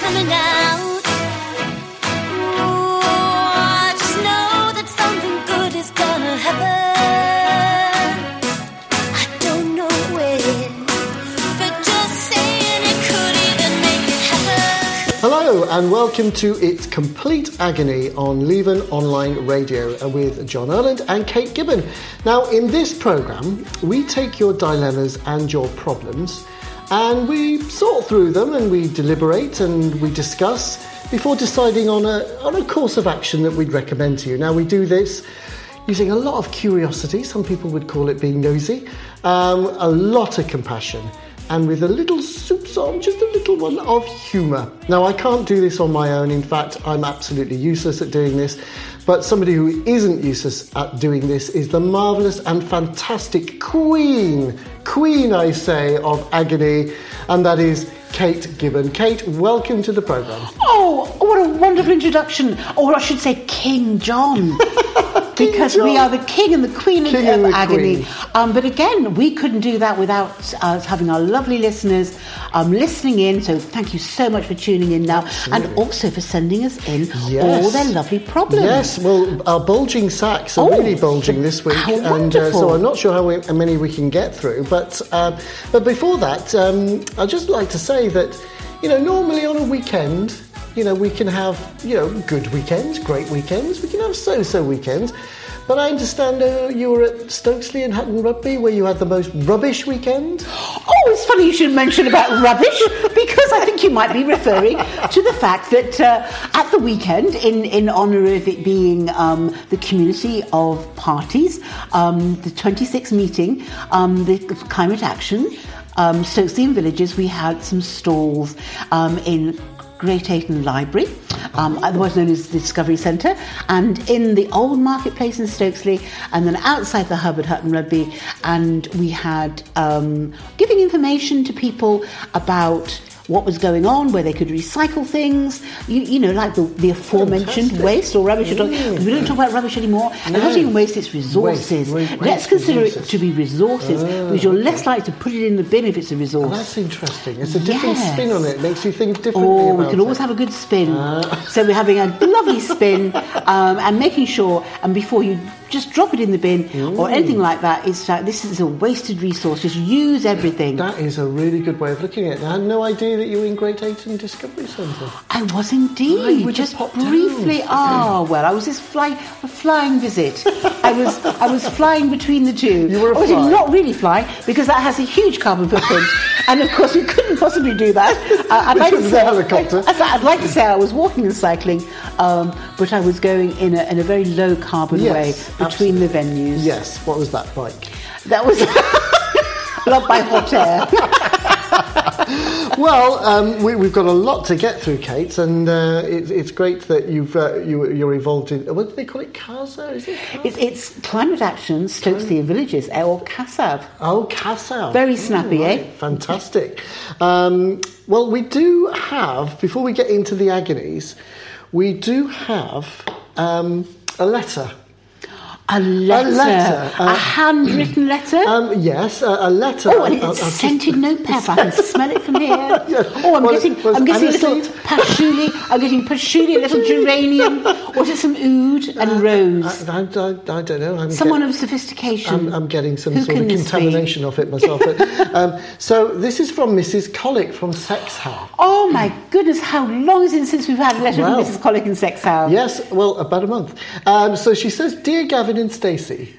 coming out. Ooh, I just know that something good is gonna happen. I don't know when, but just saying it could even make it happen. Hello and welcome to It's Complete Agony on Leven Online Radio with John Erland and Kate Gibbon. Now, in this programme, we take your dilemmas and your problems and we sort through them and we deliberate and we discuss before deciding on a course of action that we'd recommend to you. Now, we do this using a lot of curiosity, some people would call it being nosy, a lot of compassion, and with a little soupçon, just a little one, of humour. Now, I can't do this on my own. In fact, I'm absolutely useless at doing this. But somebody who isn't useless at doing this is the marvellous and fantastic Queen, I say, of agony, and that is Kate Gibbon. Kate, welcome to the programme. Oh, what a wonderful introduction. Or I should say King John. Because we are the king and the queen of agony. But again, we couldn't do that without us having our lovely listeners listening in. So thank you so much for tuning in now. Absolutely. And also for sending us in all their lovely problems. Yes, well, our bulging sacks are really bulging this week. How and so I'm not sure how many we can get through. But before that, I'd just like to say that, normally on a weekend, we can have, good weekends, great weekends. We can have so-so weekends. But I understand you were at Stokesley and Hutton Rugby where you had the most rubbish weekend. Oh, it's funny you should mention about rubbish because I think you might be referring to the fact that at the weekend, in honour of it being the community of parties, the 26th meeting, the Climate Action, Stokesley and Villages, we had some stalls in Great Ayton Library, otherwise known as the Discovery Centre, and in the old marketplace in Stokesley, and then outside the hub at Hutton Rugby, and we had giving information to people about what was going on, where they could recycle things, like the aforementioned waste or rubbish. We don't talk about rubbish anymore. And not even waste, it's resources. Let's consider it to be resources, because you're less likely to put it in the bin if it's a resource. Oh, that's interesting. It's a different spin on it. It makes you think differently about we can always have a good spin. So we're having a lovely spin and making sure, and before you just drop it in the bin or anything like that, it's like, this is a wasted resource. Just use everything. That is a really good way of looking at it. I had no idea that you were in Great Ayton Discovery Centre. I was indeed. Just briefly. I was this flying visit. I was flying between the two. You were not really flying, because that has a huge carbon footprint. And of course, we couldn't possibly do that. I'd like to say I was walking and cycling, but I was going in a very low carbon way between the venues. Yes. What was that like? That was loved by hot air. Well, we've got a lot to get through, Kate, and it's great that you're involved in. What do they call it? CASA? Is it? It's Climate Action Stokesley and Villages, or CASAV. Oh, CASAV. Very snappy, eh? Fantastic. Well, we do have, before we get into the agonies, we do have a letter. A letter. A handwritten letter? Yes, a letter. Oh, and it's a scented notepad. I can smell it from here. Yes. Oh, I'm getting little patchouli. I'm getting patchouli, a little geranium. Or is it some oud and rose? I don't know. Someone of sophistication. I'm getting some sort of contamination off it myself. But, so this is from Mrs. Collick from Sexhow. Oh my goodness, how long is it since we've had a letter from Mrs. Collick in Sexhow? Yes, well, about a month. So she says, "Dear Gavin and Stacey."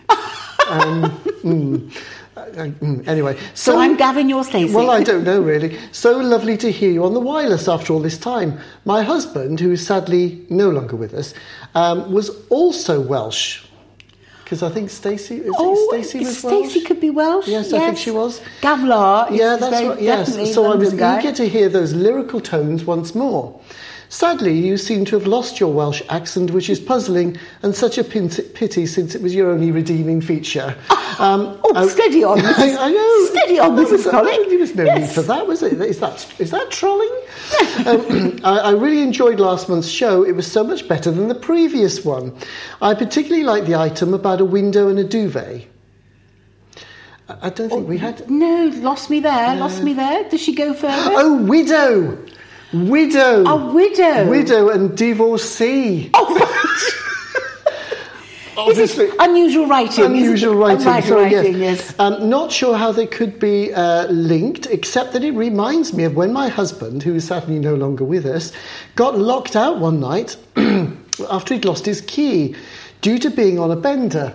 Anyway, so I'm Gavin, you're Stacey. Well, I don't know really. So lovely to hear you on the wireless after all this time. My husband, who is sadly no longer with us, was also Welsh. Because I think Stacey was Welsh. Stacey could be Welsh. Yes, I think she was. Gavlar. Yeah, that's right. Yes. So I was eager to hear those lyrical tones once more. Sadly, you seem to have lost your Welsh accent, which is puzzling and such a pity since it was your only redeeming feature. Steady on, Mrs. I know. Steady on, Mrs. Collick. There was no need for that, was it? Is that trolling? I really enjoyed last month's show. It was so much better than the previous one. I particularly liked the item about a window and a duvet. I don't think we had... No, lost me there. Does she go further? Oh, widow! Widow. A widow. Widow and divorcee. Oh, right. Obviously. Unusual writing. Unusual writing. Writing, yes. Not sure how they could be linked, except that it reminds me of when my husband, who is sadly no longer with us, got locked out one night after he'd lost his key due to being on a bender.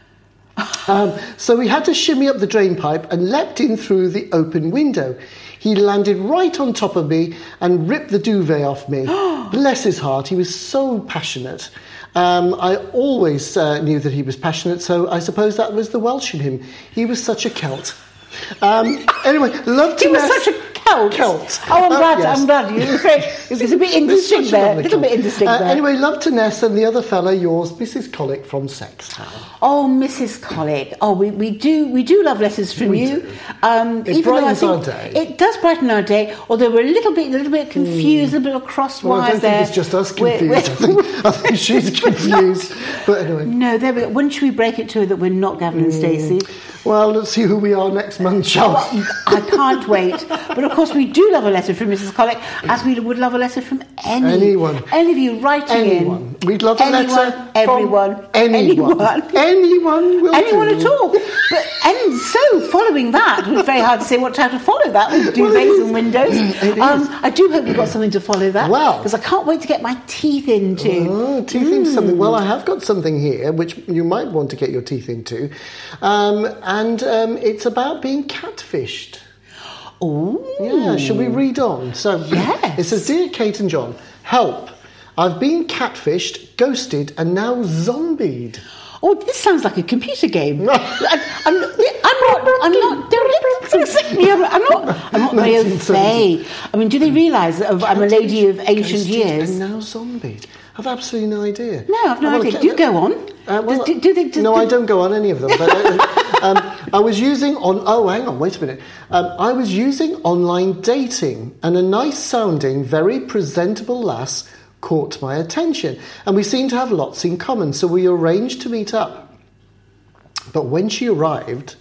So he had to shimmy up the drain pipe and leapt in through the open window. He landed right on top of me and ripped the duvet off me. Bless his heart, he was so passionate. I always knew that he was passionate, so I suppose that was the Welsh in him. He was such a Celt. Anyway, love to He was such a Celt. Oh, I'm glad. Yes. I'm glad. It's a bit indistinct there. A little bit indistinct there. Anyway, love to Ness and the other fella, yours, Mrs. Collick from Sextown. Oh, Mrs. Collick. Oh, we do love letters from you. Do. It It brightens our day. It does brighten our day. Although we're a little bit confused, a little bit crosswise Well, I don't there. think it's just us confused. I think she's confused. But anyway. No, there we go. When should we break it to her that we're not Gavin and Stacey? Well, let's see who we are next month, shall we? I can't wait. But of course, we do love a letter from Mrs. Collick, as we would love a letter from Anyone. Any of you writing Anyone. in. We'd love a letter Everyone. from anyone. Anyone will Anyone do. at all. And so, following that, it was very hard to say what time to follow that with duvets and windows. It is. I do hope we've got something to follow that. Well. Because I can't wait to get my teeth into. Oh, teeth into something. Well, I have got something here which you might want to get your teeth into. It's about being catfished. Oh. Yeah, shall we read on? So, Yes. It says, Dear Kate and John, help. I've been catfished, ghosted, and now zombied. Oh, this sounds like a computer game. I'm not very au fait. I mean, do they realise that I'm a lady of ancient Ghosted years? And now zombied. I've absolutely no idea. No, I've no idea. Do go on. I don't go on any of them. But I was using hang on, wait a minute. I was using online dating, and a nice sounding, very presentable lass caught my attention, and we seemed to have lots in common, so we arranged to meet up. But when she arrived,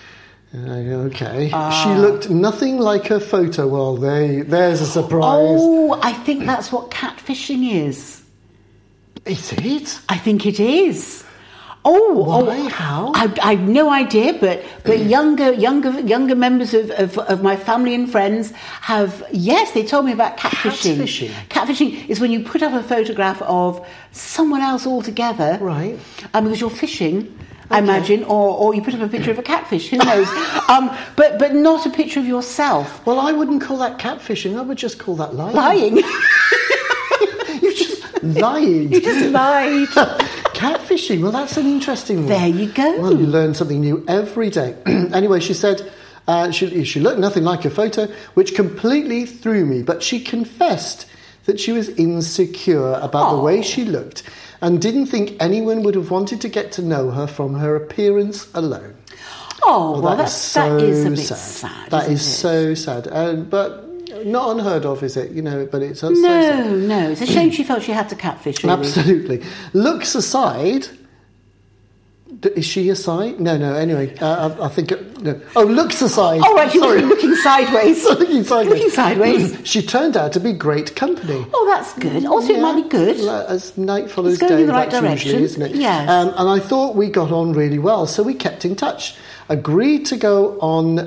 she looked nothing like her photo. Well, there's a surprise. Oh, I think that's what catfishing is. Is it? I think it is. Why? How? I've no idea, but younger members of my family and friends have. Yes, they told me about catfishing. Catfishing is when you put up a photograph of someone else altogether, right? Because you're fishing. I imagine, or you put up a picture of a catfish, who knows? But not a picture of yourself. Well, I wouldn't call that catfishing. I would just call that lying. Lying. You just lied. You just lied. Catfishing. Well, that's an interesting one. There you go. Well, you learn something new every day. Anyway, she said she looked nothing like her photo, which completely threw me. But she confessed that she was insecure about the way she looked and didn't think anyone would have wanted to get to know her from her appearance alone. Oh, well, that is a bit sad. sad. That is isn't it? so sad. But not unheard of, is it? But it's so No, sad. no. It's a shame she felt she had to catfish, really. Absolutely. Looks aside... Is she aside? No. Anyway, I think... No. Oh, looks aside. Oh, right, she was Sorry. looking sideways. Looking sideways. Looking sideways. She turned out to be great company. Oh, that's good. Also, it might be good. As night follows It's going day, in the right that's direction. usually, isn't it? Yes. And I thought we got on really well, so we kept in touch. Agreed to go on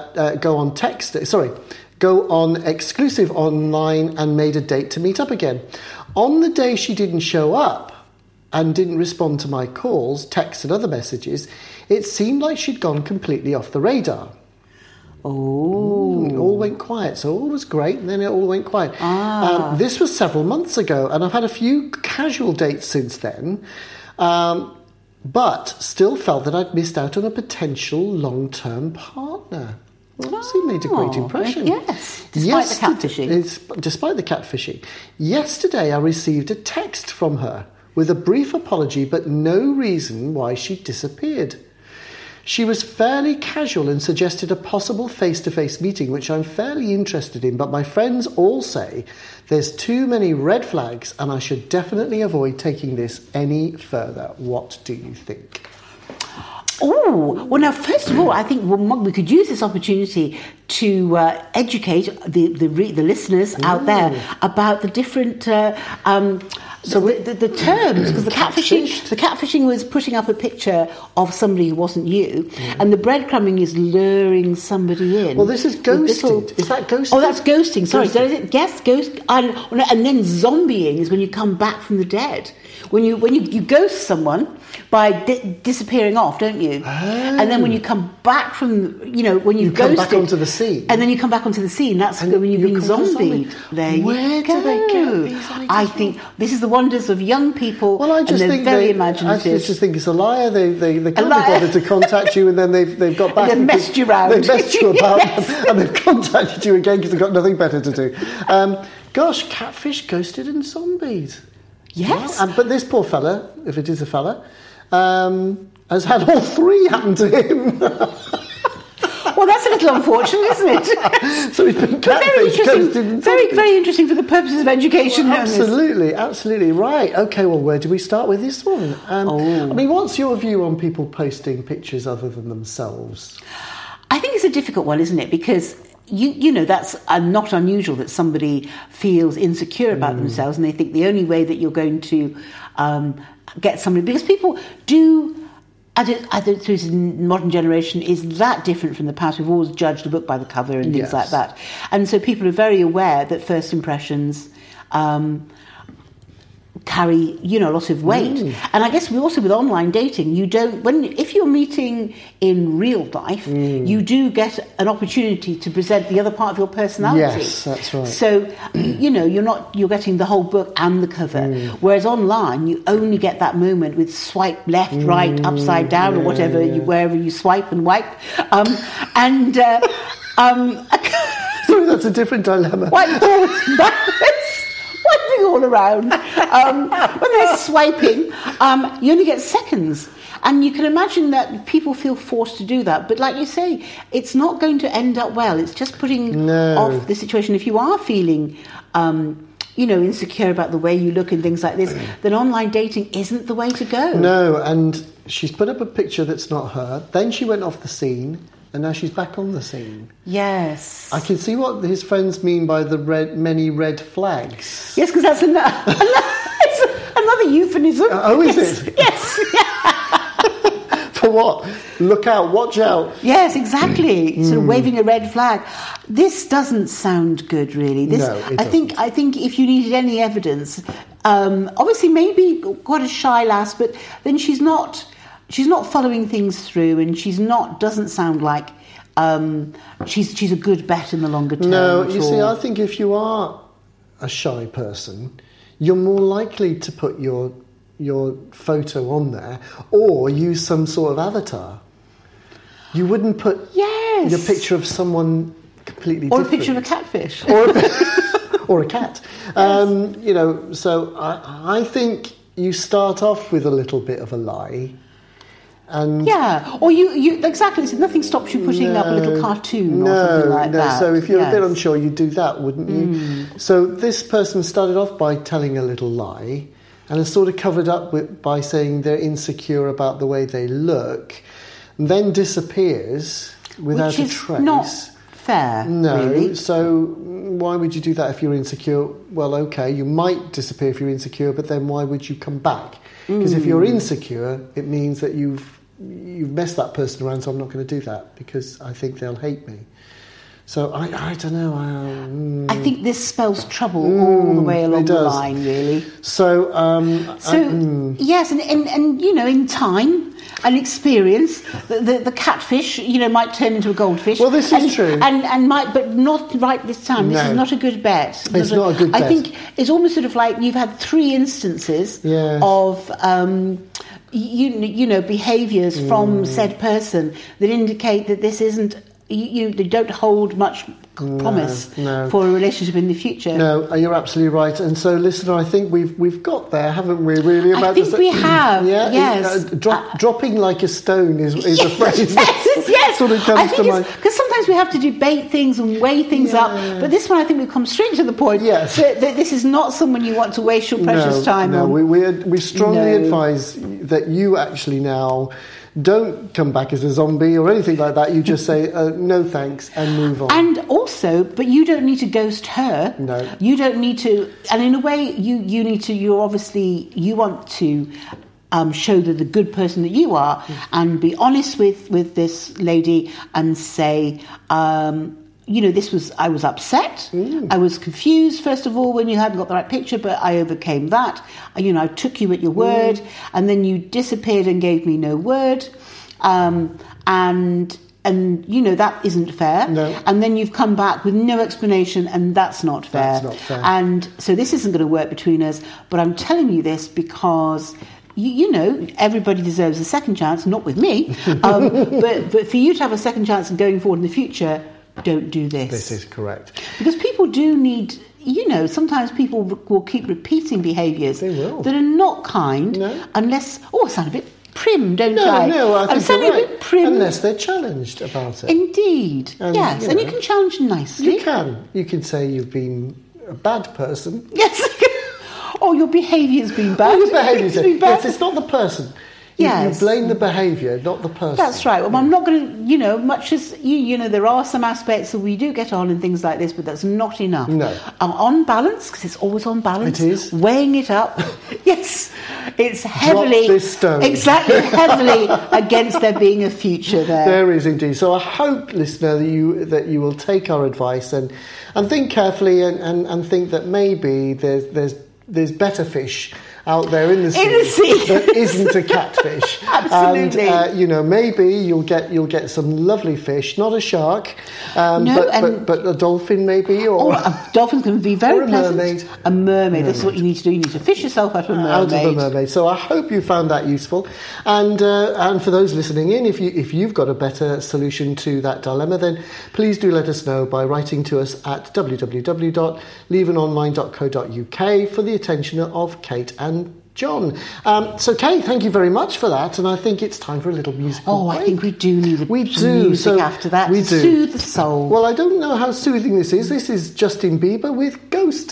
exclusive online and made a date to meet up again. On the day she didn't show up and didn't respond to my calls, texts and other messages, it seemed like she'd gone completely off the radar. All went quiet. So all was great, and then it all went quiet. This was several months ago, and I've had a few casual dates since then, but still felt that I'd missed out on a potential long-term partner. Well, she made a great impression. Yes, despite the catfishing. Despite the catfishing. Yesterday I received a text from her with a brief apology, but no reason why she disappeared. She was fairly casual and suggested a possible face-to-face meeting, which I'm fairly interested in, but my friends all say there's too many red flags and I should definitely avoid taking this any further. What do you think? Oh, well, now, first of all, I think we could use this opportunity to educate the listeners out there about the different the terms, because the catfishing was putting up a picture of somebody who wasn't you, and the breadcrumbing is luring somebody in. Well, this is ghosting. Is that ghosting? Oh, that's ghosting. Sorry, yes, ghost. And then zombieing is when you come back from the dead. When you ghost someone by disappearing off, don't you? Oh. And then when you come back from, when you've ghosted, come back onto the scene, and then you come back onto the scene. That's when you've been zombied. There Where you go. do they get these ideas? I think this is the wonders of young people. Well, I just and think very imaginative. I just think it's a liar. They can't be bothered to contact you, and then they've got back. They've messed you around. They've messed you about, Yes. and they've contacted you again because they've got nothing better to do. Gosh, catfish, ghosted, and zombied. Yes. Well, but this poor fella, if it is a fella, has had all three happen to him. Well, that's a little unfortunate, isn't it? So he's been catfished, ghosted, and very, very interesting for the purposes of education. Well, absolutely. Right. Okay, well, where do we start with this one? I mean, what's your view on people posting pictures other than themselves? I think it's a difficult one, isn't it? Because you know that's not unusual that somebody feels insecure about themselves, and they think the only way that you're going to get somebody, because people do. I don't think the modern generation is that different from the past. We've always judged a book by the cover and things like that, and so people are very aware that first impressions carry a lot of weight. And I guess also with online dating, if you're meeting in real life, you do get an opportunity to present the other part of your personality. Yes, that's right. So you're getting the whole book and the cover, whereas online you only get that moment with swipe left, right, upside down, or whatever wherever you swipe and wipe, Sorry, that's a different dilemma. Wiping all around. When they're swiping, you only get seconds. And you can imagine that people feel forced to do that. But like you say, it's not going to end up well. It's just putting off the situation. If you are feeling, insecure about the way you look and things like this, then online dating isn't the way to go. No, and she's put up a picture that's not her. Then she went off the scene. And now she's back on the scene. Yes. I can see what his friends mean by the many red flags. Yes, because that's another euphemism. Oh, is it? Yes. For what? Look out, watch out. Yes, exactly. Sort of waving a red flag. This doesn't sound good, really. No, it doesn't. I think if you needed any evidence, obviously maybe quite a shy lass, but then she's not following things through, and doesn't sound like she's a good bet in the longer term. No, you see, I think if you are a shy person, you're more likely to put your photo on there or use some sort of avatar. You wouldn't put your picture of someone completely different. Or a picture of a catfish. Or a cat. So I think you start off with a little bit of a lie. And or you exactly. So nothing stops you putting up a little cartoon or something like that. So if you're a bit unsure, you'd do that, wouldn't you? So this person started off by telling a little lie, and has sort of covered up by saying they're insecure about the way they look, and then disappears without a trace. Which is not fair. No. Really. So why would you do that if you're insecure? Well, okay, you might disappear if you're insecure, but then why would you come back? Because if you're insecure, it means that you've messed that person around, so I'm not going to do that because I think they'll hate me. So I don't know. I think this spells trouble all the way along the line, really. So yes, and in time and experience, the catfish, might turn into a goldfish. Well, this is true, but not right this time. This is not a good bet. It's not a good bet. I think it's almost sort of like you've had 3 instances of behaviours from said person that indicate that this isn't. They don't hold much promise for a relationship in the future. No, you're absolutely right. And so, listener, I think we've got there, haven't we? Really, about I think we have. Yeah. Yes. Dropping like a stone is a phrase yes. sort of comes to mind. Because sometimes we have to debate things and weigh things up. But this one, I think we've come straight to the point. Yes. That this is not someone you want to waste your precious time on. We strongly advise that you actually now don't come back as a zombie or anything like that. You just say, no thanks, and move on. And also, but you don't need to ghost her. No. You don't need to, and in a way, you need to, you want to show the good person that you are and be honest with this lady and say, I was upset. I was confused, first of all, when you hadn't got the right picture, but I overcame that. I took you at your word, and then you disappeared and gave me no word. And that isn't fair. No. And then you've come back with no explanation, and that's not fair. That's not fair. And so this isn't going to work between us, but I'm telling you this because... everybody deserves a second chance, not with me, but for you to have a second chance and going forward in the future, don't do this. This is correct. Because people do need, sometimes people will keep repeating behaviours They will. that are not kind unless, I sound a bit prim, don't I? No, I think I'm sounding you're right. a bit prim. Unless they're challenged about it. Indeed, And, yes, and you can challenge nicely. You can. You can say you've been a bad person. Yes. Oh, your behaviour's been bad. Your behaviour's been bad. Yes, it's not the person. You blame the behaviour, not the person. That's right. Well, I'm not going to, much as, there are some aspects that we do get on and things like this, but that's not enough. No. On balance, because it's always on balance. It is. Weighing it up. Yes. It's heavily. Drop this stone. Exactly. Heavily against there being a future there. There is indeed. So I hope, listener, that you will take our advice and think carefully and think that maybe there's better fish out there in the sea that isn't a catfish. Absolutely. And maybe you'll get some lovely fish, not a shark, but a dolphin maybe, or a dolphin's going to be very or a pleasant. mermaid. A mermaid. That's what you need to do. You need to fish yourself out of a mermaid. Out of a mermaid. So I hope you found that useful. And for those listening in, if you've got a better solution to that dilemma, then please do let us know by writing to us at www.levenonline.co.uk for the attention of Kate and John. So, Kate, thank you very much for that, and I think it's time for a little musical break. I think we do need some music so after that we to do. soothe the soul. Well, I don't know how soothing this is. This is Justin Bieber with Ghost.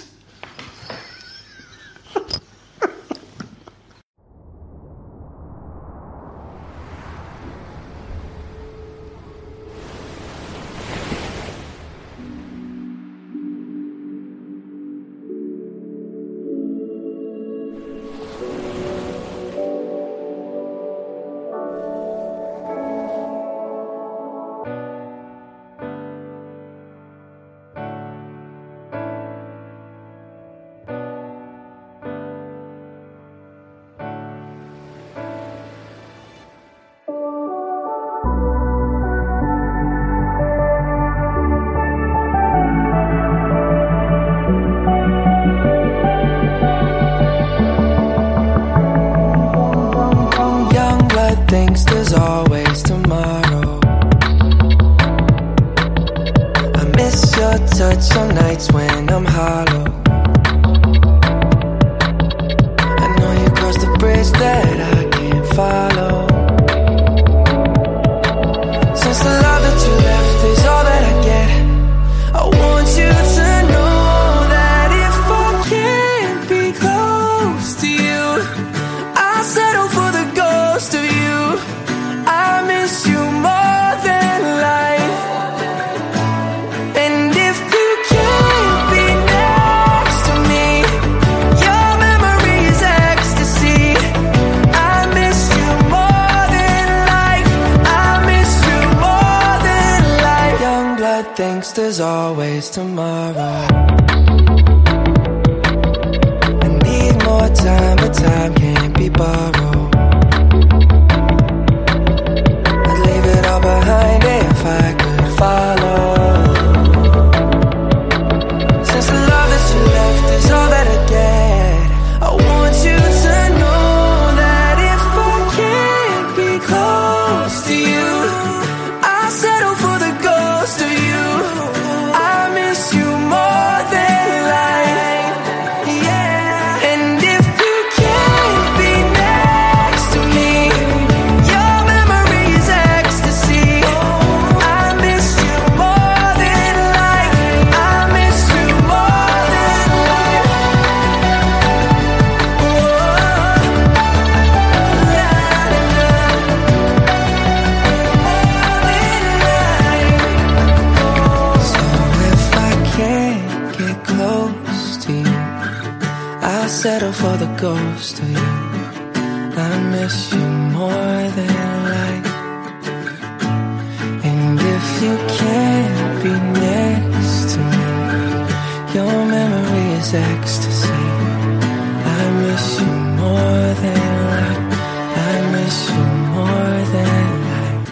Thinks there's always tomorrow. I miss your touch on nights when I'm hollow. I know you crossed the bridge that I can't follow. Since the love that you left is all that I get, I want you to know that if I can't be close to you, I'll settle for the ghost of you. I miss you more than life. And if you can't be next to me, your memory is ecstasy. I miss you more than life. I miss you more than life. Young blood thinks there's always tomorrow. I need more time, but time can't be borrowed. Behind it if I could follow. Since the love that you left is all that I get, I want you to know that if I can't be close to you, I'll settle for the ghost of you. I miss you more than I'll settle for the ghost of you. I miss you more than life. And if you can't be next to me, your memory is ecstasy. I miss you more than life. I miss you more than life.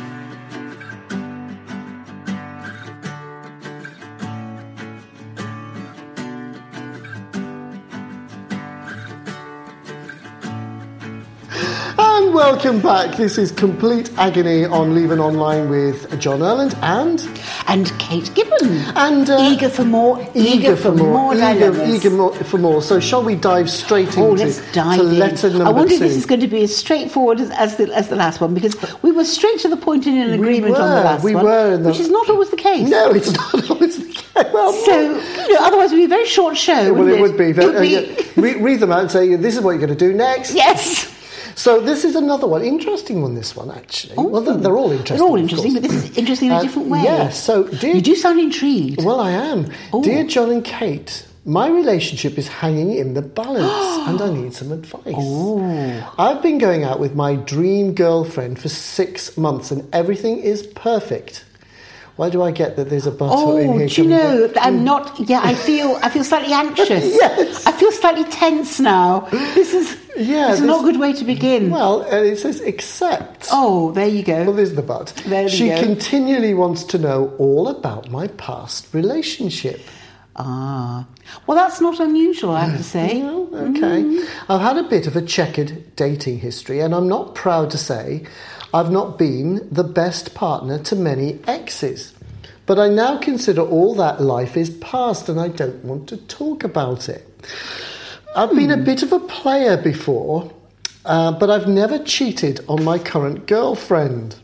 And welcome back. This is Complete Agony on Leaving Online with John Erland and Kate Gibbon. And eager for more. Eager for more dilemmas. for more. So shall we dive straight into let's dive in. letter number 2? I wonder if this is going to be as straightforward as the last one, because we were straight to the point in an agreement on the last one, which is not always the case. No, it's not always the case. Well, so, otherwise it would be a very short show. Well, it would be. It would be. Read them out and say, this is what you're going to do next. Yes. So this is another one. Interesting one, this one, actually. Oh. Well, they're all interesting. They're all interesting, but this is interesting in a different way. Yes. So, you do sound intrigued. Well, I am. Oh. Dear John and Kate, my relationship is hanging in the balance and I need some advice. Oh. I've been going out with my dream girlfriend for 6 months and everything is perfect. Why do I get that there's a butter in here? Do you know, I'm not... Yeah, I feel slightly anxious. Yes. I feel slightly tense now. This is not a good way to begin. Well, it says except... Oh, there you go. Well, there's the but. She continually wants to know all about my past relationship. Ah. Well, that's not unusual, I have to say. No, okay. I've had a bit of a checkered dating history, and I'm not proud to say I've not been the best partner to many exes. But I now consider all that life is past, and I don't want to talk about it. I've been a bit of a player before, but I've never cheated on my current girlfriend.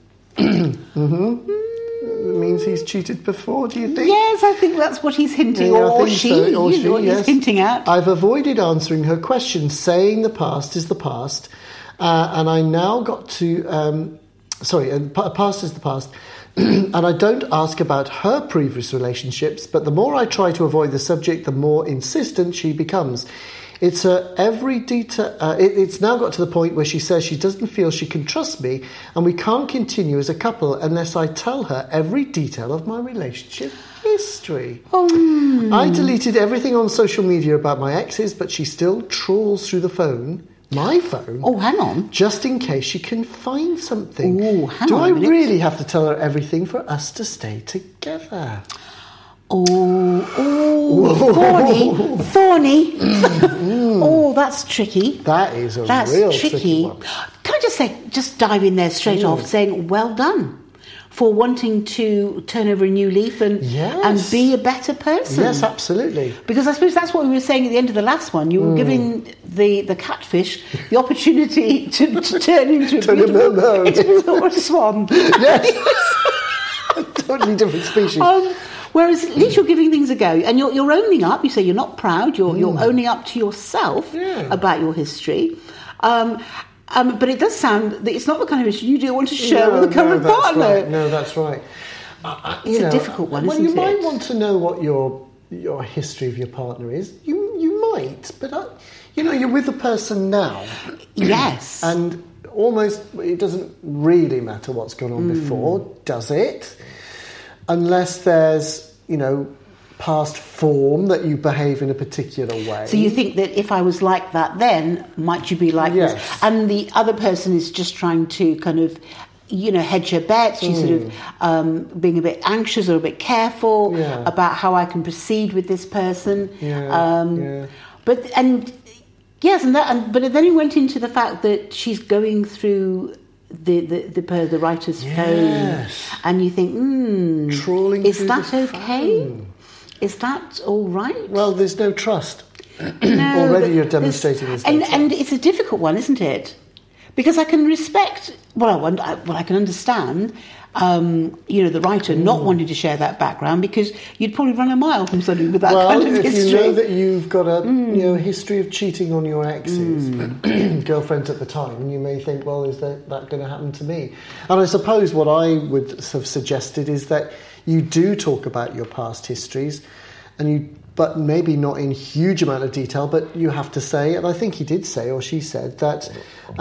It means he's cheated before, do you think? Yes, I think that's what he's hinting, or she, he's hinting at. I've avoided answering her questions, saying the past is the past, and I now got to... past is the past, and I don't ask about her previous relationships, but the more I try to avoid the subject, the more insistent she becomes. It's every detail. It's now got to the point where she says she doesn't feel she can trust me, and we can't continue as a couple unless I tell her every detail of my relationship history. I deleted everything on social media about my exes, but she still trawls through the phone. My phone? Oh, hang on. Just in case she can find something. Oh, hang Do on I a minute. really have to tell her everything for us to stay together? Thorny. Oh, that's tricky. That is a That's real tricky. tricky one. Can I just dive in there straight off, saying well done for wanting to turn over a new leaf and be a better person. Yes, absolutely. Because I suppose that's what we were saying at the end of the last one. You were giving the catfish the opportunity to turn into a swan. Yes. Totally different species. Whereas at least you're giving things a go, and you're owning up. You say you're not proud. You're owning up to yourself about your history. But it does sound that it's not the kind of issue you do want to share with a current partner. Right. No, that's right. It's a difficult one, isn't it? Well, you might want to know what your history of your partner is. You might, but you're with a person now. Yes. And almost it doesn't really matter what's gone on before, does it? Unless there's, past form that you behave in a particular way. So you think that if I was like that then, might you be like this? And the other person is just trying to kind of, hedge her bets. She's sort of being a bit anxious or a bit careful about how I can proceed with this person. But then he went into the fact that she's going through the writer's phone, and you think, trawling is through that the okay? phone. Is that all right? Well, there's no trust. No, already you're demonstrating this. And it's a difficult one, isn't it? Because I can respect, I can understand, the writer not wanting to share that background, because you'd probably run a mile from somebody with that kind of history. If you know that you've got a history of cheating on your exes, girlfriends at the time, you may think, well, is that going to happen to me? And I suppose what I would have suggested is that you do talk about your past histories, but maybe not in huge amount of detail, but you have to say, and I think he did say, or she said, that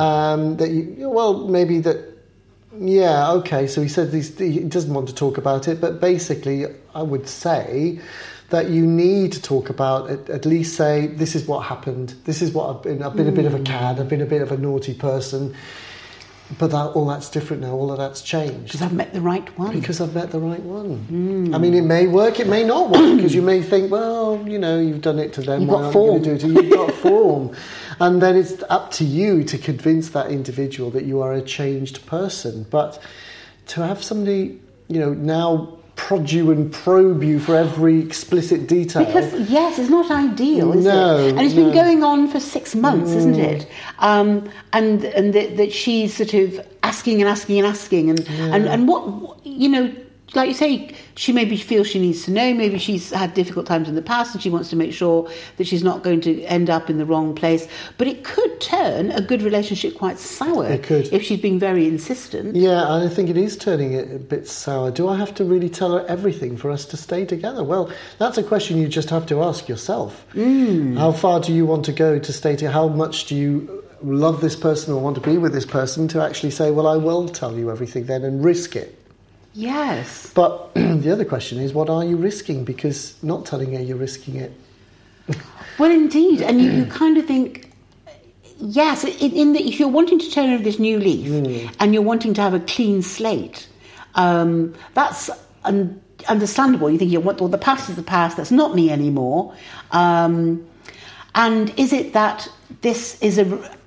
yeah, okay, so he said he doesn't want to talk about it, but basically I would say that you need to talk about it, at least say, this is what happened, this is what I've been a bit of a cad, I've been a bit of a naughty person, but all that's different now, all of that's changed. Because I've met the right one. Because I've met the right one. I mean, it may work, it may not work, because you may think, well, you've done it to them, You've why got aren't form. you going to do it to you? You've got form. And then it's up to you to convince that individual that you are a changed person. But to have somebody, now prod you and probe you for every explicit detail. Because, yes, it's not ideal, is No, it? And it's been going on for 6 months, isn't it? And that she's sort of asking and asking and asking. And what, like you say, she maybe feels she needs to know, maybe she's had difficult times in the past and she wants to make sure that she's not going to end up in the wrong place. But it could turn a good relationship quite sour. It could. If she's being very insistent. Yeah, and I think it is turning it a bit sour. Do I have to really tell her everything for us to stay together? Well, that's a question you just have to ask yourself. How far do you want to go to stay together? How much do you love this person or want to be with this person to actually say, well, I will tell you everything then and risk it? Yes. But the other question is, what are you risking? Because not telling her, you're risking it. Well, indeed. And you kind of think, yes, if you're wanting to turn over this new leaf and you're wanting to have a clean slate, that's understandable. You think, the past is the past, that's not me anymore. And is it that this is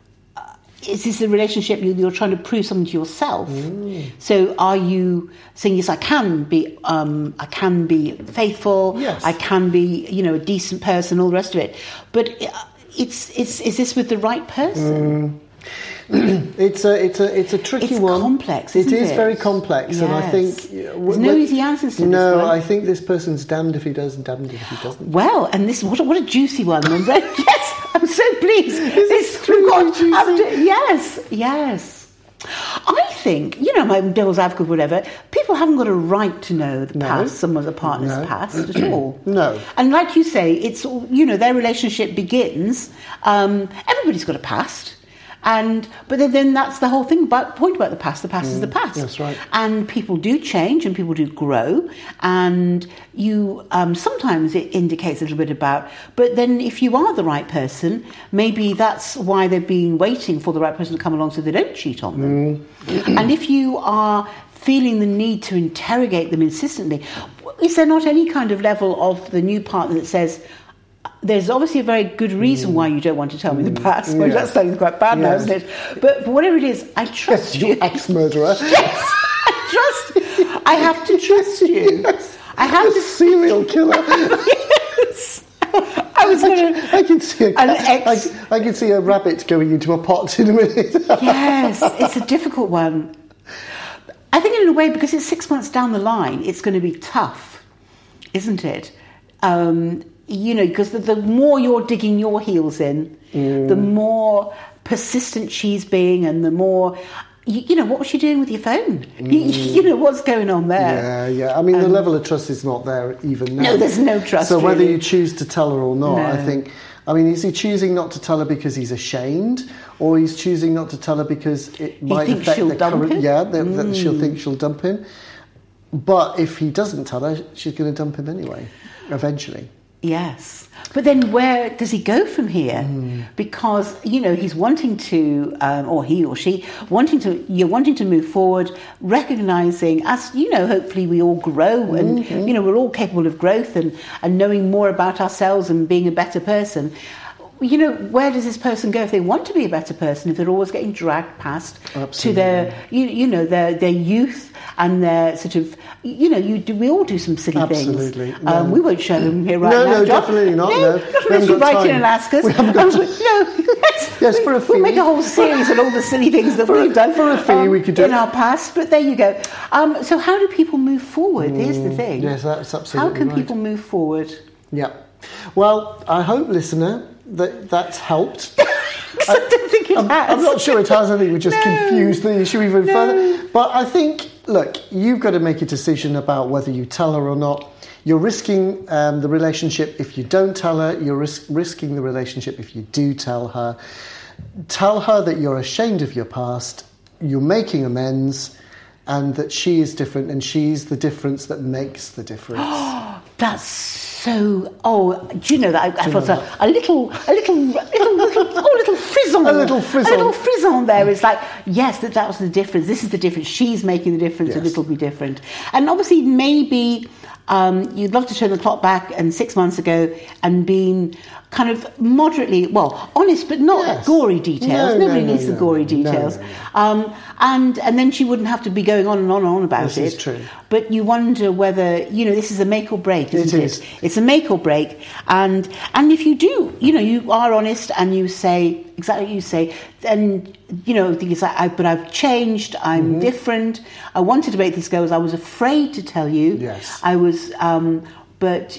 is this a relationship you're trying to prove something to yourself? So are you saying, yes, I can be faithful, yes, I can be, a decent person, all the rest of it. But is this with the right person? It's a tricky one. It's complex, isn't it? It is very complex, yes. And I think there's no easy answers to this. No, I think this person's damned if he does and damned if he doesn't. Well, and this what a juicy one. Yes, I'm so pleased. This juicy? Yes. I think, my devil's advocate, whatever, people haven't got a right to know the past, someone's partner's past at all. No. And like you say, it's, their relationship begins, everybody's got a past. But then that's the whole point about the past. The past is the past. That's right. And people do change and people do grow. And you sometimes it indicates a little bit about. But then if you are the right person, maybe that's why they've been waiting for the right person to come along so they don't cheat on them. And if you are feeling the need to interrogate them insistently, is there not any kind of level of the new partner that says, there's obviously a very good reason why you don't want to tell me the past. Well, that sounds quite bad now, isn't it? But whatever it is, I trust you. You ex-murderer. Yes, I have to trust you. Yes. I have to. Serial killer. Yes. I was going to. I can see a rabbit going into a pot in a minute. Yes, it's a difficult one. I think in a way, because it's 6 months down the line, it's going to be tough, isn't it? Because the more you're digging your heels in, the more persistent she's being, and the more, what was she doing with your phone? What's going on there? Yeah. I mean, the level of trust is not there even now. No, there's no trust. So whether really. you choose to tell her or not, No. I think, is he choosing not to tell her because he's ashamed, or he's choosing not to tell her because it might thinks affect she'll the dump current? him? Yeah, that she'll think she'll dump him. But if he doesn't tell her, she's going to dump him anyway, eventually. Yes. But then where does he go from here? Because, he's wanting to, or he or she, you're wanting to move forward, recognising, as, hopefully we all grow and, we're all capable of growth and knowing more about ourselves and being a better person. Where does this person go if they want to be a better person, if they're always getting dragged past to their, their youth and their sort of, we all do some silly Absolutely. things. No. We won't show them here right now. No, John. definitely not. No, We not haven't unless you got write in time. and ask us. We haven't got time. Yes, for a fee. We'll make a whole series on all the silly things that we've done for a fee. We could do in it. our past. But there you go. So how do people move forward? Here's the thing. Yes, that's absolutely How can right. people move forward? Yeah. Well, I hope, listener, that's helped. I don't think it has. I'm not sure it has. I think we just confused the issue even further. But I think, look, you've got to make a decision about whether you tell her or not. You're risking the relationship if you don't tell her. You're risking the relationship if you do tell her. Tell her that you're ashamed of your past, you're making amends, and that she is different, and she's the difference that makes the difference. That's so. Oh, do you know that I felt a little frisson. A little frisson. A little frisson there. It's like, yes, that was the difference. This is the difference. She's making the difference. Yes. And this will be different. And obviously, maybe you'd love to turn the clock back and 6 months ago and been kind of moderately, honest, but not gory details. Nobody needs the gory details. No. And then she wouldn't have to be going on and on and on about it. This is true. But you wonder whether, this is a make or break, isn't it? It is. It's a make or break. And if you do, you are honest and you say exactly what you say, then, things like, but I've changed, I'm different, I wanted to make this go, I was afraid to tell you. Yes. I was, but,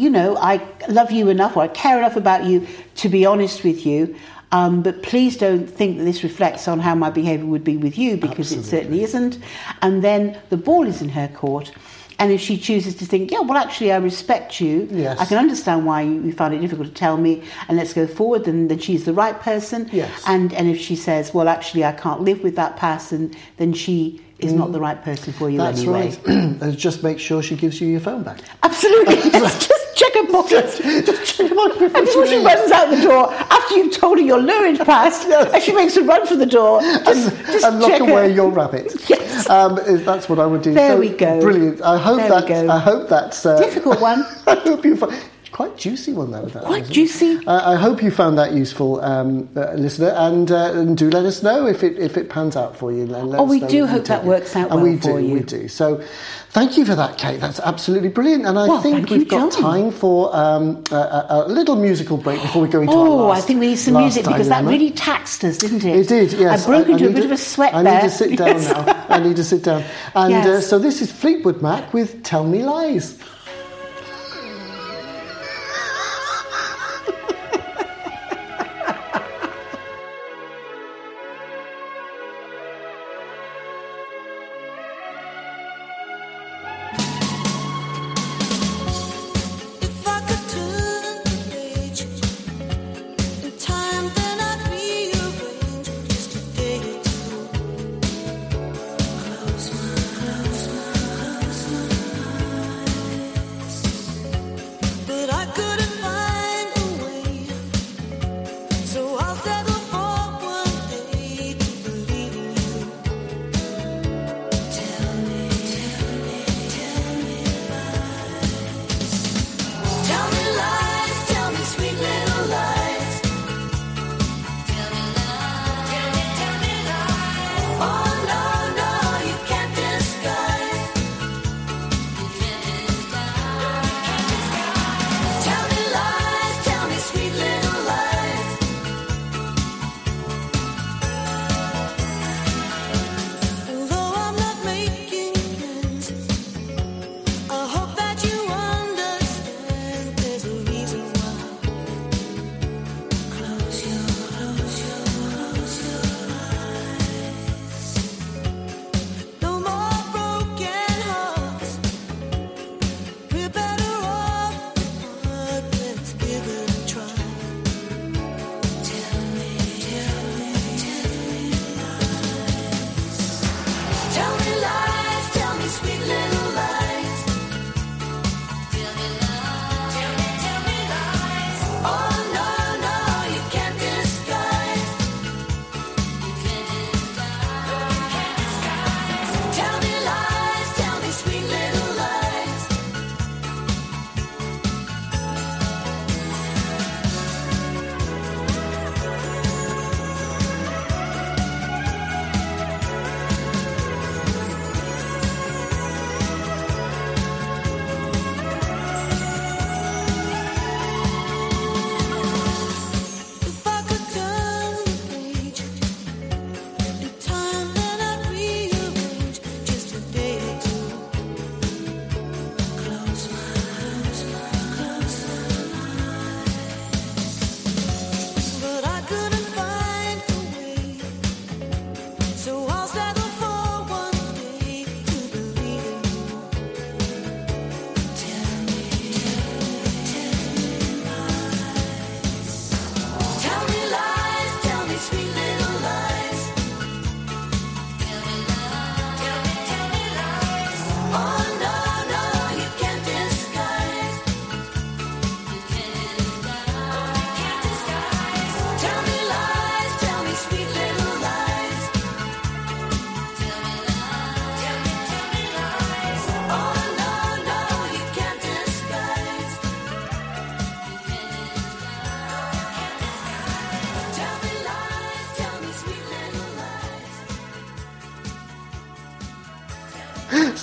I love you enough, or I care enough about you to be honest with you. But please don't think that this reflects on how my behaviour would be with you, because It certainly isn't. And then the ball is in her court. And if she chooses to think, actually, I respect you. Yes. I can understand why you found it difficult to tell me, and let's go forward, then she's the right person. Yes. And if she says, actually, I can't live with that person, then she is not the right person for you anyway. That's right. And just make sure she gives you your phone back. Absolutely. Just check her pockets. Just check her pockets Before she runs out the door, after you've told her your lurid past, and she makes a run for the door, just and lock check away her. your rabbit. Yes. That's what I would do. There we go. Brilliant. I hope that's difficult one. I hope you find quite juicy one though. Quite juicy. I hope you found that useful, listener, and do let us know if it pans out for you. We do hope that works out well for you. We do. So, thank you for that, Kate. That's absolutely brilliant. And I think we've got time for a little musical break before we go into our last. I think we need some music because that really taxed us, didn't it? It did. Yes. I broke into a bit of a sweat there. I need to sit down now. I need to sit down. And so this is Fleetwood Mac with "Tell Me Lies." Close my eyes.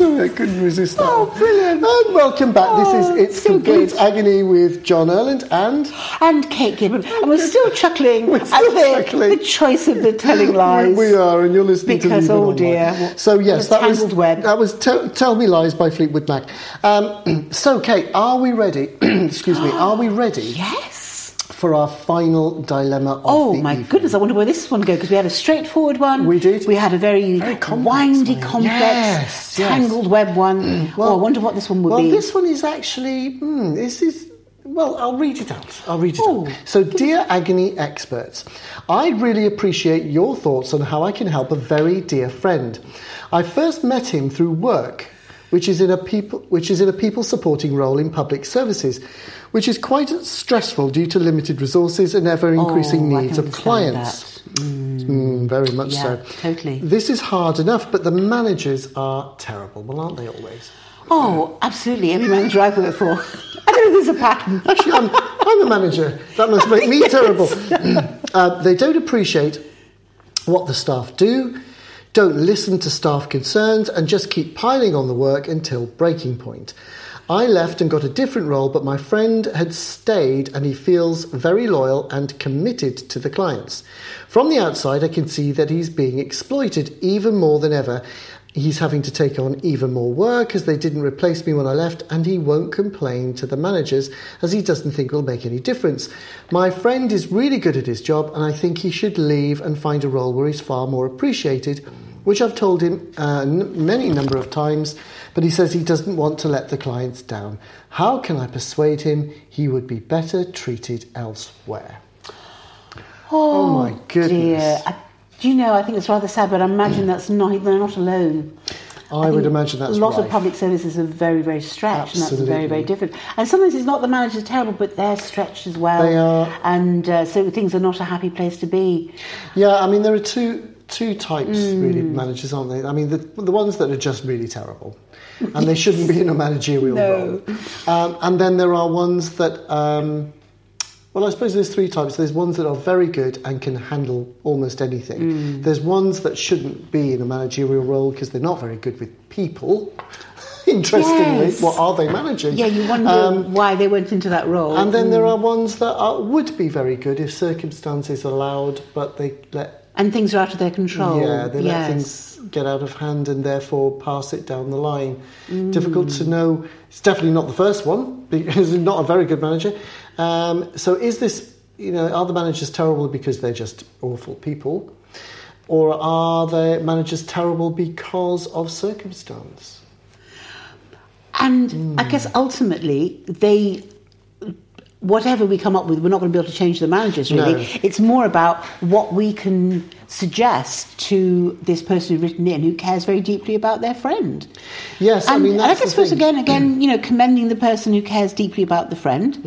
Sorry, I couldn't resist that. Oh, brilliant. And welcome back. Oh, It's so Complete good. Agony with John Erland And Kate Gibbon. And we're still chuckling We're at still the chuckling. choice of the telling lies. We are, and you're listening Because, to Leave It oh Online. dear, So yes, what a that was tangled web. that was Tell Me Lies by Fleetwood Mac. So Kate, are we ready? Excuse me. Are we ready Yes. for our final dilemma of Oh the my evening? goodness, I wonder where this one goes because we had a straightforward one. We did. We had a very complex windy, one. complex, Yes, yes. tangled web one. Well- I wonder what this one would Well, be. this one is actually. This is. Well, I'll read it out. Oh. So, dear Agony experts, I'd really appreciate your thoughts on how I can help a very dear friend. I first met him through work, which is in a people supporting role in public services, which is quite stressful due to limited resources and ever increasing I needs can of understand clients. Very much Yeah, so. totally. This is hard enough, but the managers are terrible. Well, aren't they always? Oh, absolutely. Every manager I've worked for. I don't know if there's a pattern. Actually, I'm a manager. That must make me terrible. They don't appreciate what the staff do, don't listen to staff concerns, and just keep piling on the work until breaking point. I left and got a different role, but my friend had stayed and he feels very loyal and committed to the clients. From the outside, I can see that he's being exploited even more than ever. He's having to take on even more work as they didn't replace me when I left, and he won't complain to the managers as he doesn't think it'll make any difference. My friend is really good at his job, and I think he should leave and find a role where he's far more appreciated, which I've told him many number of times, but he says he doesn't want to let the clients down. How can I persuade him he would be better treated elsewhere? Oh my goodness. Dear. Do you know, I think it's rather sad, but I imagine they're not alone. I would think imagine that's a lot right. of public services are very, very stretched, and that's very, Absolutely. very different. And sometimes it's not the manager's terrible, but they're stretched as well. They are. And so things are not a happy place to be. Yeah, I mean, there are two types really of managers, aren't they? I mean, the ones that are just really terrible, and they shouldn't be in a managerial No. role. And then there are ones that, well, I suppose there's three types. There's ones that are very good and can handle almost anything. There's ones that shouldn't be in a managerial role because they're not very good with people. Interestingly, Yes. what are they managing? Yeah, you wonder why they went into that role. And then there are ones that would be very good if circumstances allowed, but they let And things are out of their control. Yeah, they let Yes. things get out of hand and therefore pass it down the line. Difficult to know. It's definitely not the first one because he's not a very good manager. So is this, are the managers terrible because they're just awful people? Or are the managers terrible because of circumstance? And I guess ultimately, whatever we come up with, we're not going to be able to change the managers, really. No. It's more about what we can suggest to this person who's written in who cares very deeply about their friend. Yes, And, I mean, and I that's guess, the suppose, thing. again, commending the person who cares deeply about the friend.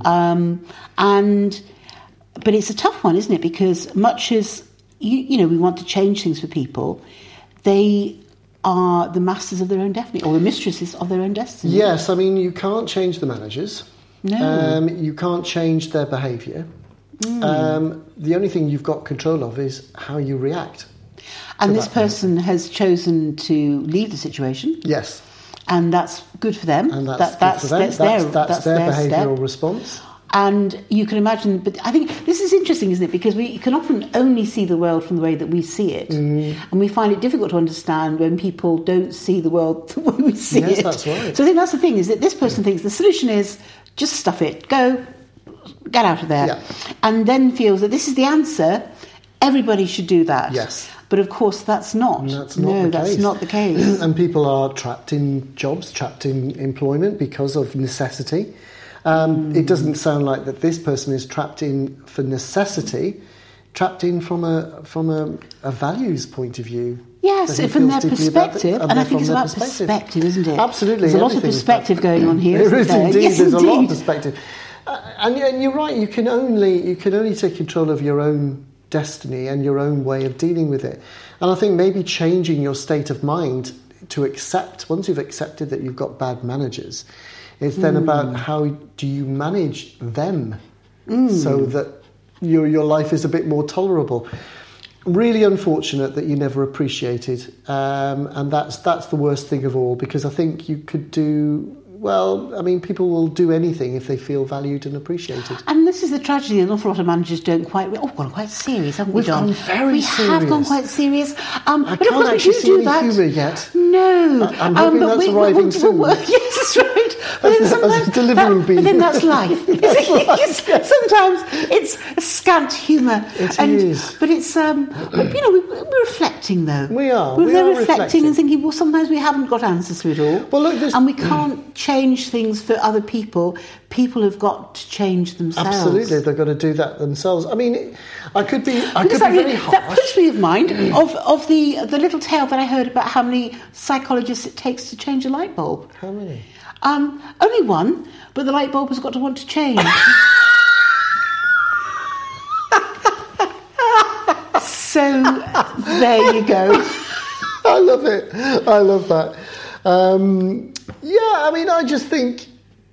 But it's a tough one, isn't it? Because much as, we want to change things for people, they are the masters of their own destiny, or the mistresses of their own destiny. Yes, I mean, you can't change the managers. No. You can't change their behaviour. The only thing you've got control of is how you react. And to this that person has chosen to leave the situation, Yes, and that's good for them. and that's good for them. That's their behavioural response. And you can imagine, but I think this is interesting, isn't it? Because we can often only see the world from the way that we see it. And we find it difficult to understand when people don't see the world the way we see Yes, it. that's right. So I think that's the thing, is that this person thinks the solution is just stuff it, go, get out of there. Yeah. And then feels that this is the answer, everybody should do that. Yes. But of course that's not. That's not the that's case. not the case. And people are trapped in jobs, trapped in employment because of necessity. It doesn't sound like that this person is trapped in for necessity, trapped in from a values point of view. Yes, That he from feels their deeply about perspective, it, and I think it's from their about perspective, isn't it? Absolutely, There's a lot of everything's perspective going on here. There is isn't there? indeed. Yes, There's a lot of indeed. perspective, and you're right. You can only take control of your own destiny and your own way of dealing with it. And I think maybe changing your state of mind to accept, once you've accepted that you've got bad managers, it's then about how do you manage them so that your life is a bit more tolerable. really unfortunate that you never appreciated, and that's the worst thing of all, because I think you could do well. I mean, people will do anything if they feel valued and appreciated. And this is the tragedy. An awful lot of managers don't quite. We've gone quite serious, haven't we, We've John? gone very we serious. have gone quite serious. I but of can't course actually we see do any that. humour yet. No, I'm hoping but that's arriving soon. Yes, that's right. But As then a sometimes Deliveroo bee. but then that's life. Sometimes it's scant humour. It is. But it's but, we're reflecting though. We are. We're We there are reflecting reflecting. and thinking. Well, sometimes we haven't got answers to it all. Well, look, and we can't change things for other people. People have got to change themselves. Absolutely, they've got to do that themselves. I mean, I could be Because very harsh. that puts me in mind of the little tale that I heard about how many psychologists it takes to change a light bulb. How many? Only one, but the light bulb has got to want to change. So there you go. I love it. I love that. I mean, I just think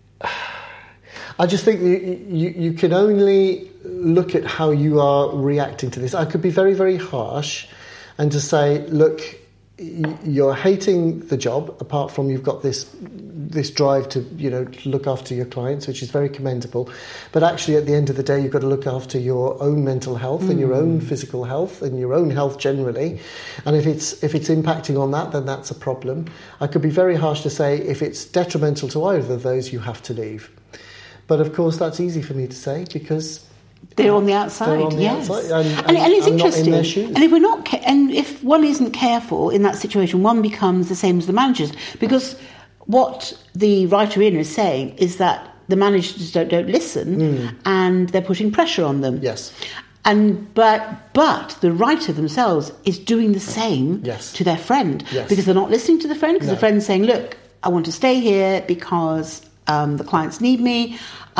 you can only look at how you are reacting to this. I could be very, very harsh and to say, look, you're hating the job, apart from you've got this drive to look after your clients, which is very commendable. But actually, at the end of the day, you've got to look after your own mental health and your own physical health and your own health generally. And if it's impacting on that, then that's a problem. I could be very harsh to say, if it's detrimental to either of those, you have to leave. But of course, that's easy for me to say because they're on the outside. They're on the yes. outside, and it's I'm interesting. Not in their shoes. And if we're not, and if one isn't careful in that situation, one becomes the same as the managers. Because what the writer in is saying is that the managers don't listen, and they're putting pressure on them. Yes. And but the writer themselves is doing the same to their friend because they're not listening to the friend because the friend's saying, "Look, I want to stay here because the clients need me."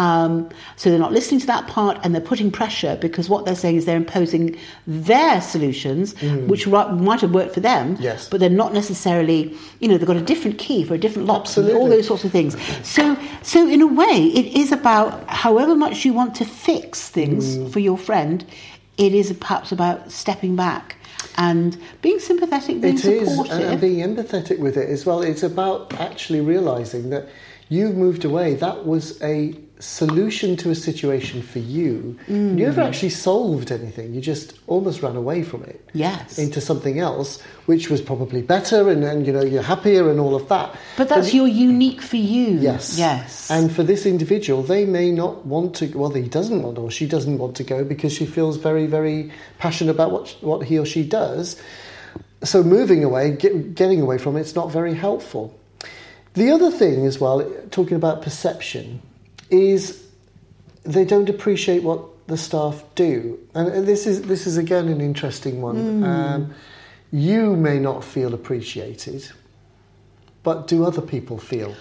So they're not listening to that part, and they're putting pressure because what they're saying is they're imposing their solutions, which might have worked for them, but they're not necessarily, they've got a different key for a different lock, Absolutely. all those sorts of things. So in a way, it is about however much you want to fix things for your friend, it is perhaps about stepping back and being sympathetic, being supportive. It is, and being empathetic with it as well. It's about actually realising that you moved away. That was a solution to a situation for you. You never actually solved anything. You just almost ran away from it. Yes. Into something else, which was probably better and you're happier and all of that. But that's your unique for you. Yes. Yes. And for this individual, they may not want to, he doesn't want or she doesn't want to go because she feels very, very passionate about what he or she does. So moving away, getting away from it's not very helpful. The other thing as well, talking about perception, is they don't appreciate what the staff do. And this is again an interesting one. You may not feel appreciated, but do other people feel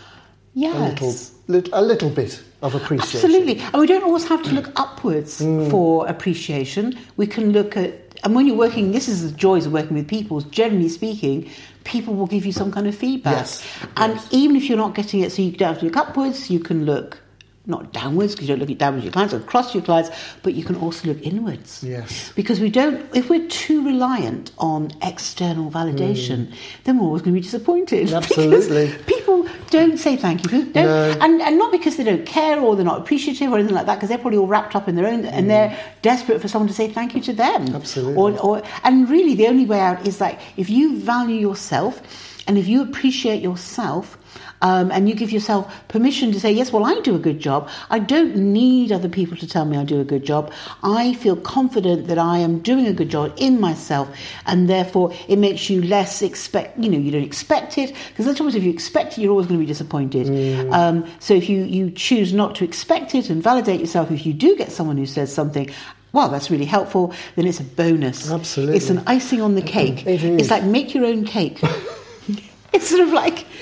yes. a little bit of appreciation? Absolutely. And we don't always have to look upwards for appreciation. We can look at, and when you're working, this is the joys of working with people, generally speaking, people will give you some kind of feedback. Yes. And even if you're not getting it, so you don't have to look upwards, you can look not downwards, because you don't look downwards at your clients or across your clients, but you can also look inwards. Yes. Because if we're too reliant on external validation, then we're always going to be disappointed. Absolutely. Because people don't say thank you. And not because they don't care or they're not appreciative or anything like that, because they're probably all wrapped up in their own, and they're desperate for someone to say thank you to them. Absolutely. And really the only way out is like, if you value yourself and if you appreciate yourself, and you give yourself permission to say, yes, well, I do a good job. I don't need other people to tell me I do a good job. I feel confident that I am doing a good job in myself, and therefore it makes you less you don't expect it, because otherwise if you expect it, you're always going to be disappointed. So if you choose not to expect it and validate yourself, if you do get someone who says something, wow, that's really helpful, then it's a bonus. Absolutely. It's an icing on the cake. It is. It's like make your own cake. It's sort of like,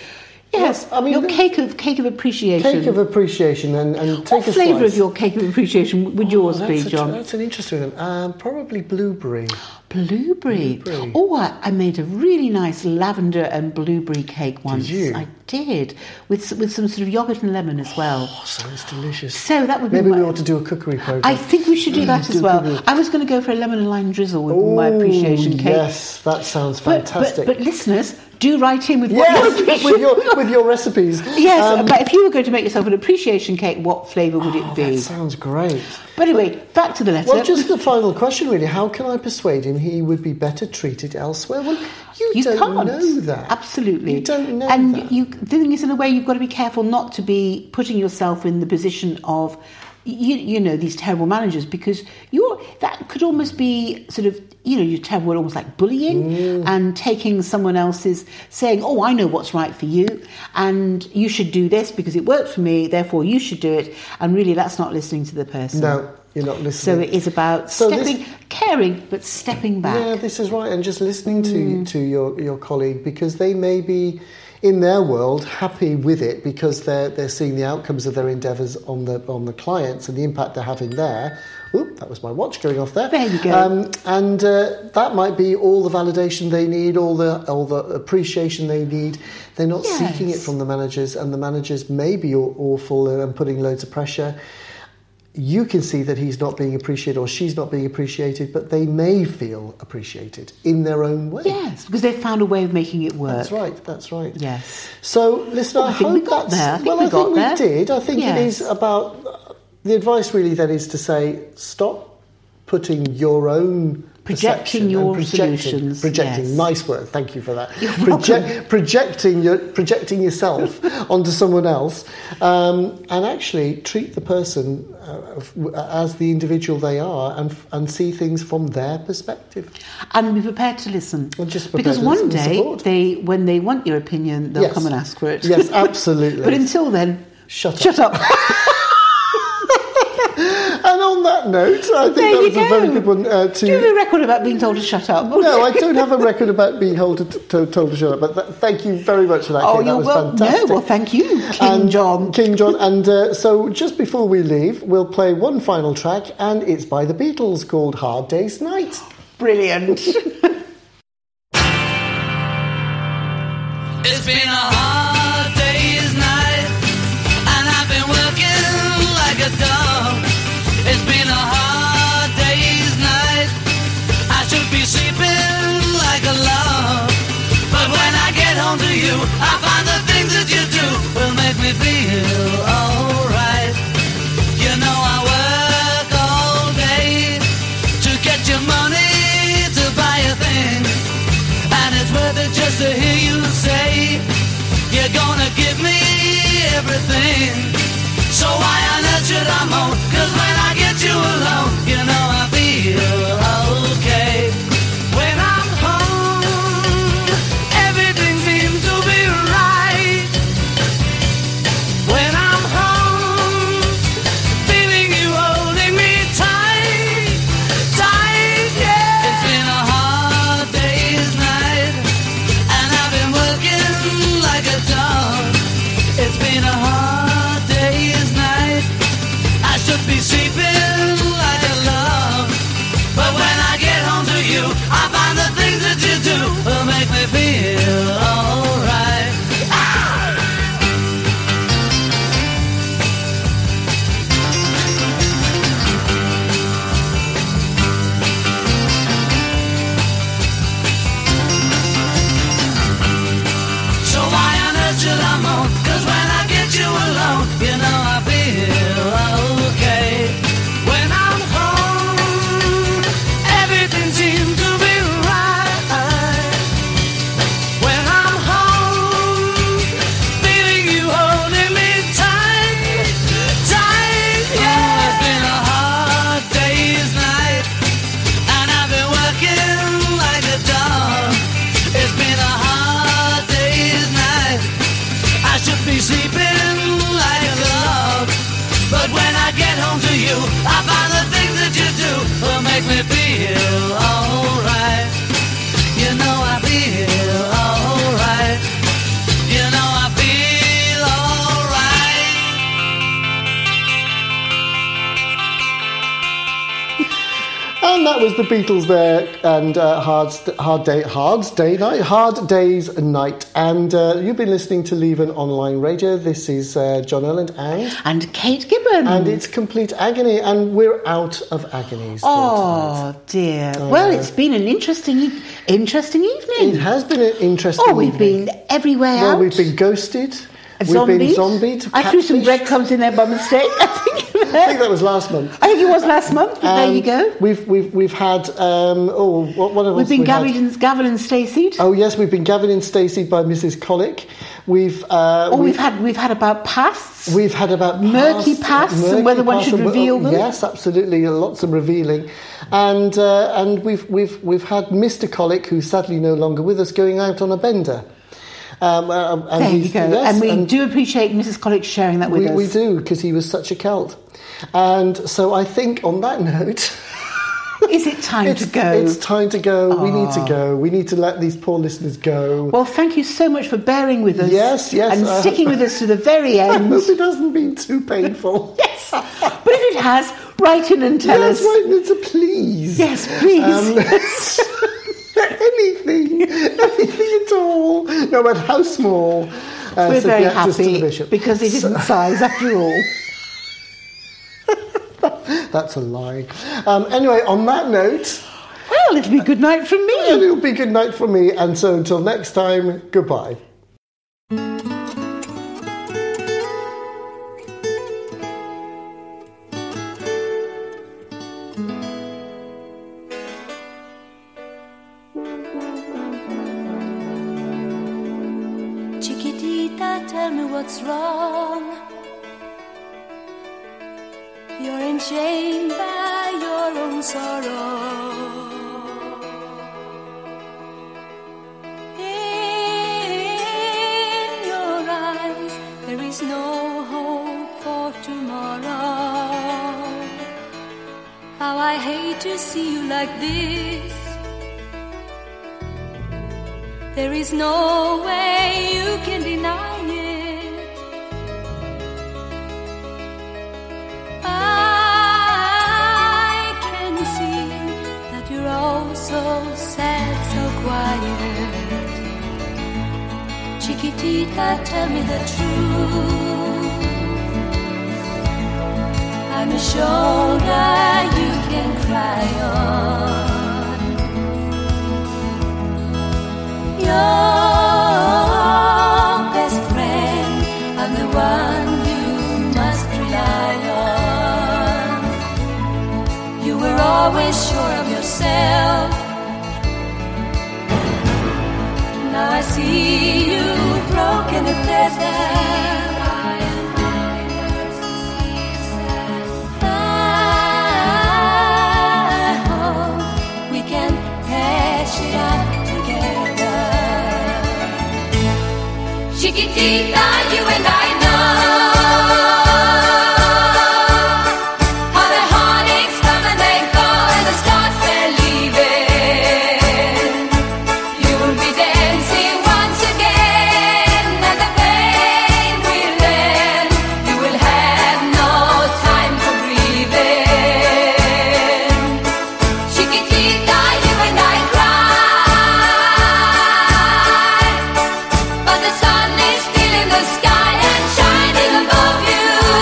Yes, I mean, your cake of appreciation. Cake of appreciation and take What a flavour slice. of your cake of appreciation would yours be, John? That's an interesting one. Probably blueberry. Blueberry. Oh, I made a really nice lavender and blueberry cake once. you? I did, with some sort of yogurt and lemon as well. Oh, sounds delicious. So that would be Maybe my- we ought to do a cookery program. I think we should do that as Do well. cookery. I was going to go for a lemon and lime drizzle with my appreciation cake. Yes, that sounds But, fantastic. but listeners, do write in with what your yes, appreciation. with your recipes. Yes, but if you were going to make yourself an appreciation cake, what flavour would it be? That sounds great. But anyway, back to the letter. Well, just the final question, really. How can I persuade him he would be better treated elsewhere? Well, you don't can't know that. Absolutely. You don't know and that. the thing is, in a way, you've got to be careful not to be putting yourself in the position of, you know, these terrible managers, because that could almost be sort of, you're terrible, almost like bullying and taking someone else's, saying, oh, I know what's right for you and you should do this because it worked for me, therefore you should do it. And really, that's not listening to the person. No, you're not So listening. it is about So this- caring, but stepping back. Yeah, this is right. And just listening to your colleague, because they may be, in their world, happy with it because they're seeing the outcomes of their endeavours on the clients and the impact they're having there. Oop, that was my watch going off there. There you go. And that might be all the validation they need, all the appreciation they need. They're not seeking it Yes. from the managers, and the managers may be awful and putting loads of pressure. You can see that he's not being appreciated or she's not being appreciated, but they may feel appreciated in their own way. Yes, because they've found a way of making it work. That's right. Yes. So, listener, Well, I I think hope we got that's... there. I think well, we I got think there. we did. I think it Yes. is about... The advice really then is to say, stop putting your own... Projecting perception your and solutions, Projecting, yes. nice word, thank you for that. You're welcome. Projecting yourself onto someone else, and actually treat the person as the individual they are, and see things from their perspective. And be prepared to listen. Well, just prepared because to one listen and day, support. when they want your opinion, they'll Yes. come and ask for it. Yes, absolutely. But until then, Shut up. And on that note, I think There that you was a very go. good one Do you have a record about being told to shut up? No, I don't have a record about being told to shut up, but thank you very much for that, Oh, Kate. That you're was well. fantastic. No, well, thank you, King And John. King John. And so just before we leave, we'll play one final track, and it's by the Beatles, called Hard Day's Night. Brilliant. It's been a hard day's night, and I've been working like a dog. It's been a hard day's night. I should be sleeping like a log, but when I get home to you, I find the things that you do will make me feel alright. You know I work all day to get your money to buy a thing, and it's worth it just to hear you say you're gonna give me everything. So why on earth should I moan? 'Cause when I get you alone, you know I feel okay. When I'm home, everything seems to be right. When I'm home, feeling you holding me tight, tight, yeah. It's been a hard day's night, and I've been working like a dog. It's been a hard day's night. I should be sleeping like a log, but when I get home to you, I find the things that you do will make me feel alright. So why on earth should I moan? 'Cause when I get you alone, you know I feel okay. When I'm home, everything seems to be right. When I'm home, feeling you holding me tight, tight, yeah. It's been a hard day's night, and I've been working like a dog. It's been a hard day's night. I should be sleeping like a log, but when I get home to you, I find the things that you do will make me feel alright. You know I feel alright. You know I feel that was the Beatles there, and Hard Day's Night. And you've been listening to Leven Online Radio. This is John Erland and Kate Gibbon. And it's Complete Agony, and we're out of agonies. Oh dear. Well, it's been an interesting evening. It has been an interesting evening. We've been everywhere out. Well, we've been ghosted. Zombied. We've been zombied. I threw some breadcrumbs in there by mistake. I think that was last month. I think it was last month. But there you go. We've had what else? We've been Gavin and Stacey'd. Oh yes, we've been Gavin and Stacey'd by Mrs. Colic. We've had about pasts. We've had about murky pasts and whether one should reveal them. Yes, absolutely, lots of revealing, and we've had Mr. Colic, who's sadly no longer with us, going out on a bender. There you go. Yes, and we do appreciate Mrs. Colic sharing that with us. We do, because he was such a Celt. And so I think on that note... Is it time to go? It's time to go. We need to go. We need to let these poor listeners go. Well, thank you so much for bearing with us. Yes. And sticking with us to the very end. I hope it hasn't been too painful. Yes. But if it has, write in and tell us. Yes, write in, please. Yes, please. Anything at all, no matter how small. We're very happy to the Bishop. Because it isn't size after all. That's a lie. Anyway, on that note, well, it'll be good night from me. And it'll be good night from me. And so until next time, goodbye. Chiquitita, tell me what's wrong. You're enchained by your own sorrow. In your eyes, there is no hope for tomorrow. How I hate to see you like this. There is no way you can deny it. I can see that you're all so sad, so quiet. Chiquitita, tell me the truth. I'm a shoulder you can cry on. Your best friend, I'm the one you must rely on. You were always sure of yourself. Now I see you broken and feathered. I hope we can patch it up. Chiquitita, you and I know how the heartaches come and they go and the stars they're leaving. You will be dancing once again and the pain will end. You will have no time for breathing. Chiquitita, you and I cry, but the sun is still in the sky and shining above you.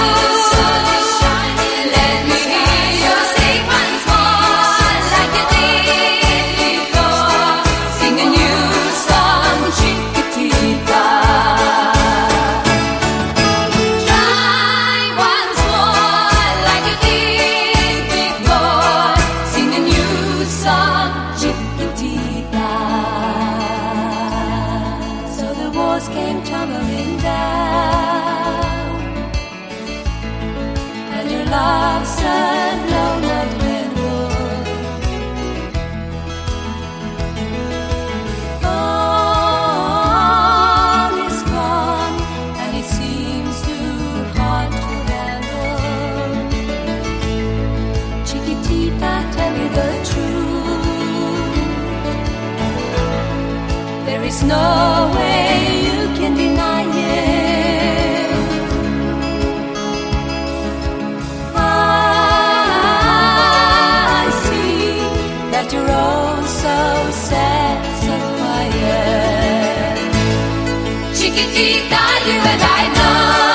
Let me hear you sing once more like you did before. Sing a new song, Chiquitita. Try once more like you did before. Sing a new song, Chiquitita. So the walls came tumbling down, and your love said no more redwood. All is gone, and it seems too hard to handle. Chiquitita, tell me the truth. There is no way you can deny it. I see that you're oh so sad, so quiet. Chiquitita, you and I know